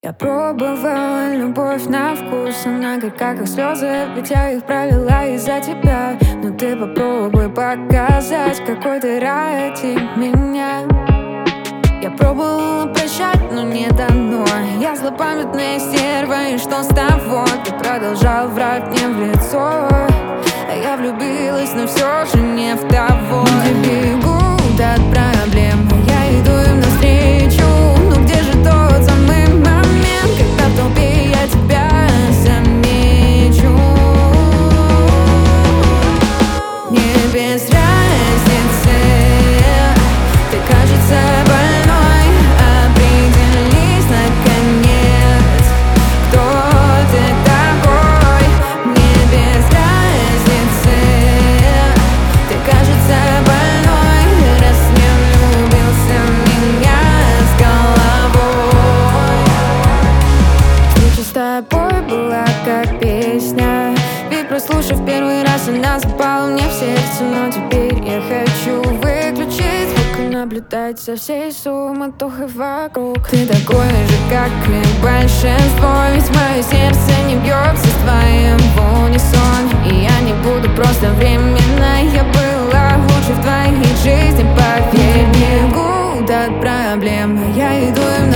Я пробовала любовь на вкус, она горька, как слезы, ведь я их пролила из-за тебя. Но ты попробуй показать, какой ты ради меня. Я пробовала прощать, но не дано. Я злопамятная стерва, и что с того? Ты продолжал врать мне в лицо. А я влюбилась, но все же не в того. Люди бегут от проблем, я иду им навстречу. Но где же тот самый момент, когда в толпе я тебя замечу? Мне без разницы, ты, кажется, больной. Определись, наконец, кто ты такой. Мне без разницы, ты, кажется, больной. Раз не влюбился в меня с головой. Встреча с тобой была как песня, ведь прослушав первый раз, она запала мне в сердце. Но теперь я хочу выключить звук и наблюдать за всей суматохой вокруг. Ты такой же, как и большинство, ведь мое сердце не бьется с твоим в унисон. И я не буду просто временно, я была лучше в твоей жизни, поверь. Бегут от проблем, я иду им